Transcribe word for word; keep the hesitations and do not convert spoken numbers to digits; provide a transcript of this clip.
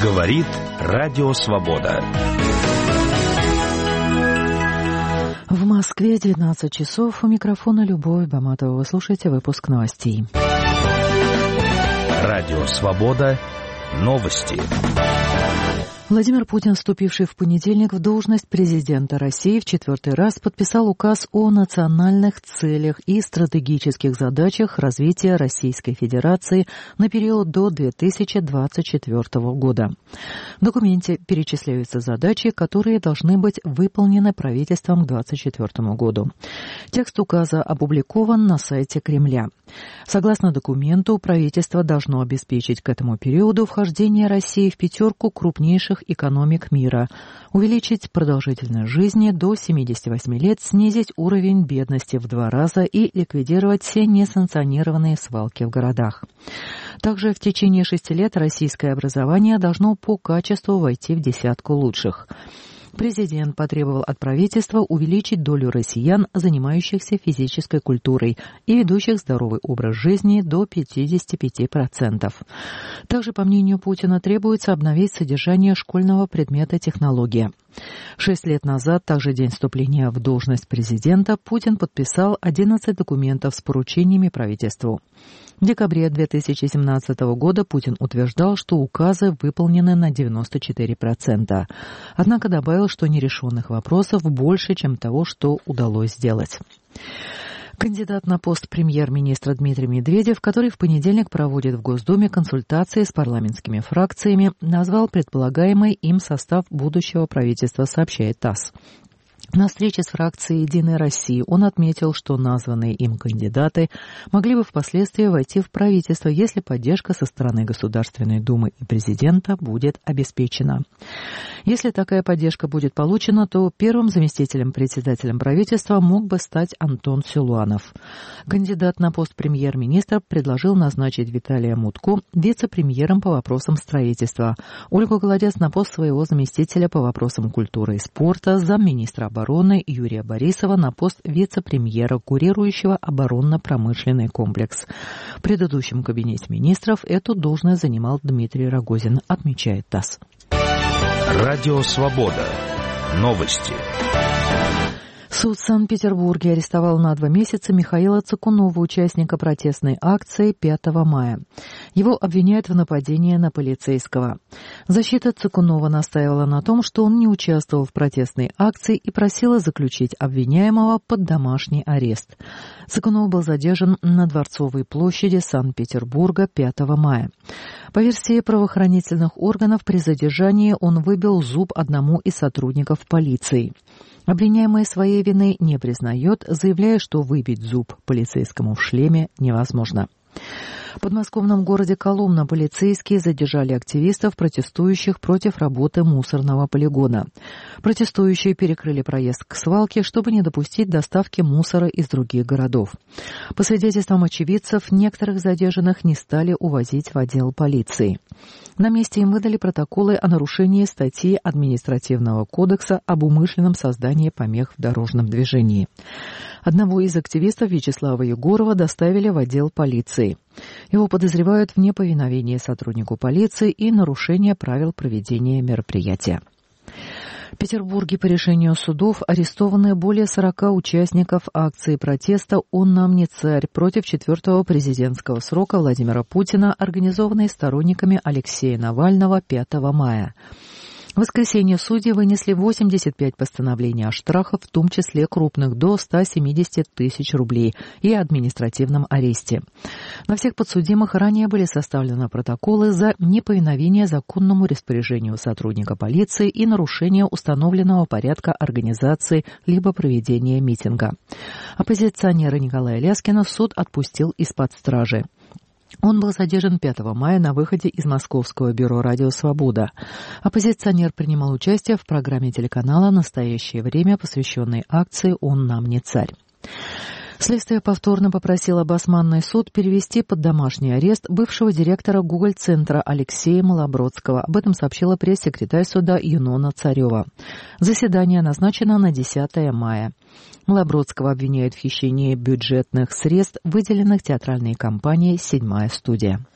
Говорит Радио Свобода. В Москве девятнадцать часов. У микрофона Любовь Баматова. Вы слушаете выпуск новостей. Радио Свобода. Новости. Владимир Путин, вступивший в понедельник в должность президента России, в четвертый раз подписал указ о национальных целях и стратегических задачах развития Российской Федерации на период до две тысячи двадцать четвёртого года. В документе перечисляются задачи, которые должны быть выполнены правительством к две тысячи двадцать четвёртому году. Текст указа опубликован на сайте Кремля. Согласно документу, правительство должно обеспечить к этому периоду вхождение России в пятерку крупнейших экономик мира, увеличить продолжительность жизни до семидесяти восьми лет, снизить уровень бедности в два раза и ликвидировать все несанкционированные свалки в городах. Также в течение шести лет российское образование должно по качеству войти в десятку лучших. Президент потребовал от правительства увеличить долю россиян, занимающихся физической культурой и ведущих здоровый образ жизни, до пятидесяти пяти процентов. Также, по мнению Путина, требуется обновить содержание школьного предмета «Технология». Шесть лет назад, также день вступления в должность президента, Путин подписал одиннадцать документов с поручениями правительству. В декабре две тысячи семнадцатого года Путин утверждал, что указы выполнены на девяносто четыре процента. Однако добавил, что нерешенных вопросов больше, чем того, что удалось сделать. Кандидат на пост премьер-министра Дмитрий Медведев, который в понедельник проводит в Госдуме консультации с парламентскими фракциями, назвал предполагаемый им состав будущего правительства, сообщает ТАСС. На встрече с фракцией «Единая Россия» он отметил, что названные им кандидаты могли бы впоследствии войти в правительство, если поддержка со стороны Государственной Думы и президента будет обеспечена. Если такая поддержка будет получена, то первым заместителем председателя правительства мог бы стать Антон Силуанов. Кандидат на пост премьер-министра предложил назначить Виталия Мутко вице-премьером по вопросам строительства, Ольгу Голодец на пост своего заместителя по вопросам культуры и спорта, замминистра обороны обороны Юрия Борисова на пост вице-премьера, курирующего оборонно-промышленный комплекс. В предыдущем кабинете министров эту должность занимал Дмитрий Рогозин, отмечает ТАСС. Радио Свобода. Новости. Суд в Санкт-Петербурге арестовал на два месяца Михаила Цыкунова, участника протестной акции пятого мая. Его обвиняют в нападении на полицейского. Защита Цыкунова настаивала на том, что он не участвовал в протестной акции и просила заключить обвиняемого под домашний арест. Цыкунов был задержан на Дворцовой площади Санкт-Петербурга пятого мая. По версии правоохранительных органов, при задержании он выбил зуб одному из сотрудников полиции. Обвиняемый своей вины не признает, заявляя, что выбить зуб полицейскому в шлеме невозможно. В подмосковном городе Коломна полицейские задержали активистов, протестующих против работы мусорного полигона. Протестующие перекрыли проезд к свалке, чтобы не допустить доставки мусора из других городов. По свидетельствам очевидцев, некоторых задержанных не стали увозить в отдел полиции. На месте им выдали протоколы о нарушении статьи Административного кодекса об умышленном создании помех в дорожном движении. Одного из активистов, Вячеслава Егорова, доставили в отдел полиции. Его подозревают в неповиновении сотруднику полиции и нарушении правил проведения мероприятия. В Петербурге по решению судов арестованы более сорока участников акции протеста «Он нам не царь» против четвертого президентского срока Владимира Путина, организованной сторонниками Алексея Навального пятого мая. В воскресенье судьи вынесли восемьдесят пять постановлений о штрафах, в том числе крупных, до ста семидесяти тысяч рублей, и административном аресте. На всех подсудимых ранее были составлены протоколы за неповиновение законному распоряжению сотрудника полиции и нарушение установленного порядка организации либо проведения митинга. Оппозиционера Николая Ляскина суд отпустил из-под стражи. Он был задержан пятого мая на выходе из Московского бюро «Радио Свобода». Оппозиционер принимал участие в программе телеканала «Настоящее время», посвященной акции «Он нам не царь». Следствие повторно попросило Басманный суд перевести под домашний арест бывшего директора Гоголь-центра Алексея Малобродского. Об этом сообщила пресс-секретарь суда Юнона Царева. Заседание назначено на десятое мая. Малобродского обвиняют в хищении бюджетных средств, выделенных театральной компанией «Седьмая студия».